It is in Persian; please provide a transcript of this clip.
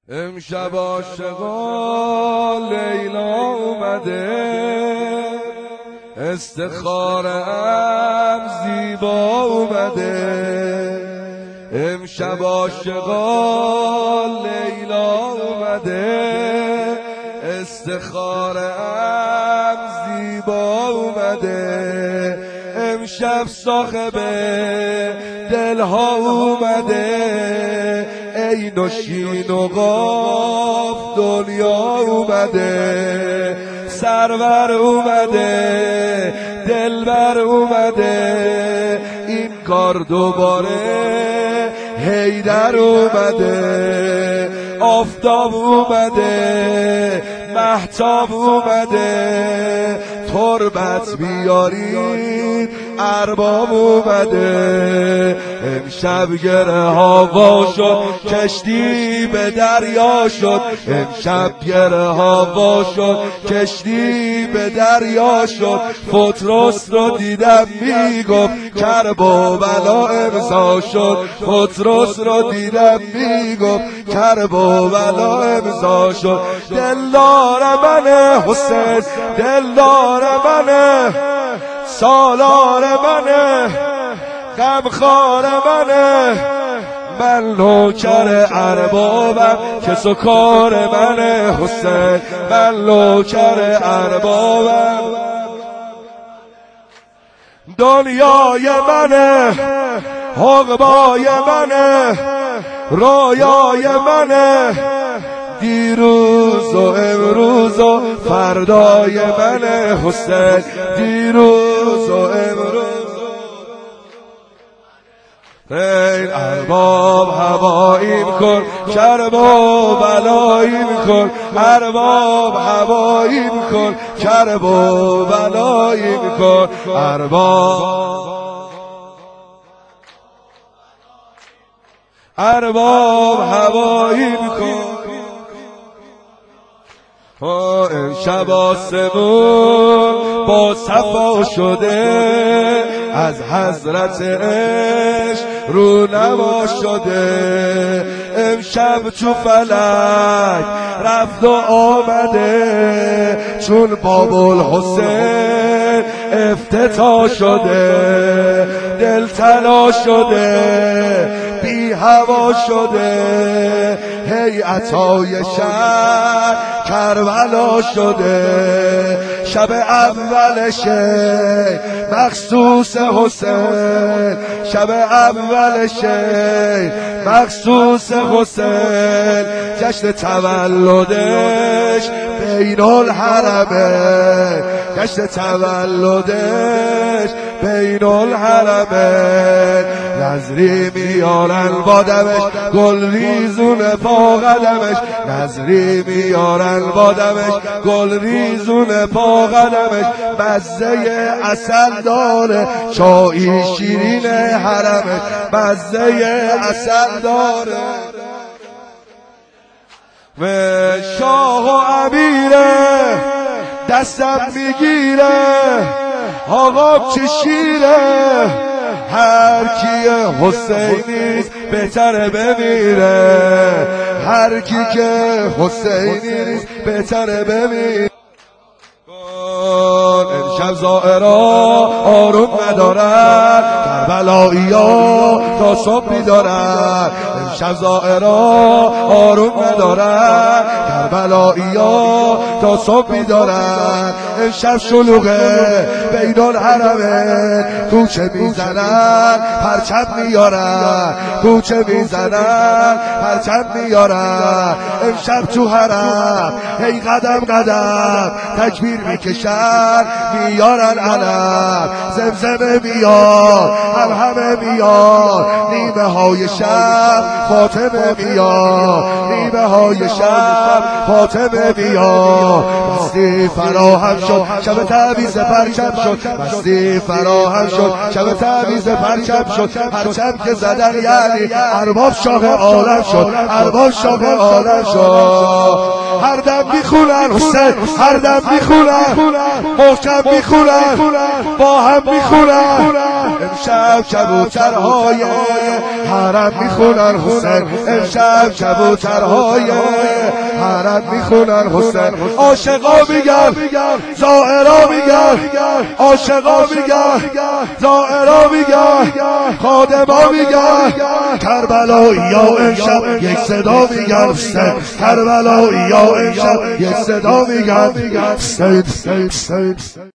امشب عاشقا لیلا اومده، استخاره‌ام زیبا اومده. امشب عاشقا لیلا اومده، استخاره‌ام زیبا اومده. امشب صاحب دلها اومده، ای نوشین و قاف دنیا اومده. سرور اومده، دلبر اومده، این کار دوباره حیدر اومده. آفتاب اومده، مهتاب اومده، تربت بیارید ارباب اومده. امشب گره هوا شد، کشتی به دریا شد. امشب گره هوا شد، کشتی به دریا شد. پطرس رو دیدم میگفت کرب و بلا امضا شد. پطرس رو دیدم میگفت کرب و بلا امضا شد. دلدار منه حسین، دلدار منه، سالار منه، غمخوار منه. من نوکر اربابم که سکار منه حسین. من نوکر اربابم، دنیای منه، عقبای منه، رویای منه. دیروز و امروز و فردای منه حسین. دیروز و امروز. ای ارباب هواییم کن، کرب و بلاییم کن. ارباب هواییم کن، کرب و بلاییم کن. ارباب هواییم کن. امشب آسمون با صفا شده، از حضرت عشق رو نما شده. امشب تو فلک رفت و آمده، چون باب الحسین افتتاح شده. دل تلا شده، بی هوا شده، هیئتای شهر کربلا شده. شب اولشه مخصوص حسین، شب اولشه مخصوص حسین. جشن تولدش بین الحرمه، جشن تولدش بین الحرمه. نظری میارن با دمش، گل ریزون پا قدمش. نظری میارن با دمش، گل ریزون پا قدمش. مزه عسل داره، چایی شیرین حرمش. مزه عسل داره و شاه و امیره دستم میگیره. آقا چه شیره، هر کی حسینیست بهتره بمیره. هر کی که حسینی نیست بهتره بمیره. امشب زائرا آروم ندارن، کربلایی‌ها تا صبح بیدارن. امشب زائرا آروم ندارن، کربلایی‌ها تا صبح بیدارن. امشب شلوغه بین الحرمه، کوچه میزنن پرچم میارن، کوچه میزنن پرچم میارن. امشب تو حرم هی قدم قدم تکبیر میکشن، میارن علم. زمزمه میاد، همه میاد، نیمه های شب فاطمه میاد، نیمه های شب فاطمه میاد. مستی فراهم شد، شب تعویض پرچم شد. مستی فراهم شد، شب تعویض پرچم شد. پرچم که زدن یعنی ارباب شاه عالم شد، ارباب شاه عالم شد. هر دم میخونن حسین، هر دم میخونن، محکم میخونن، با هم میخونن. امشب کبوترهای حرم میخونن حسین، امشب کبوترهای درهای حرم میخونن حسین. عاشقا میگن زائرا میگن، عاشقا میگن زائرا میگن، خادما میگن کربلایی یا امشب یک صدا میگن حسین، کربلایی یا امشب یک صدا میگن حسین.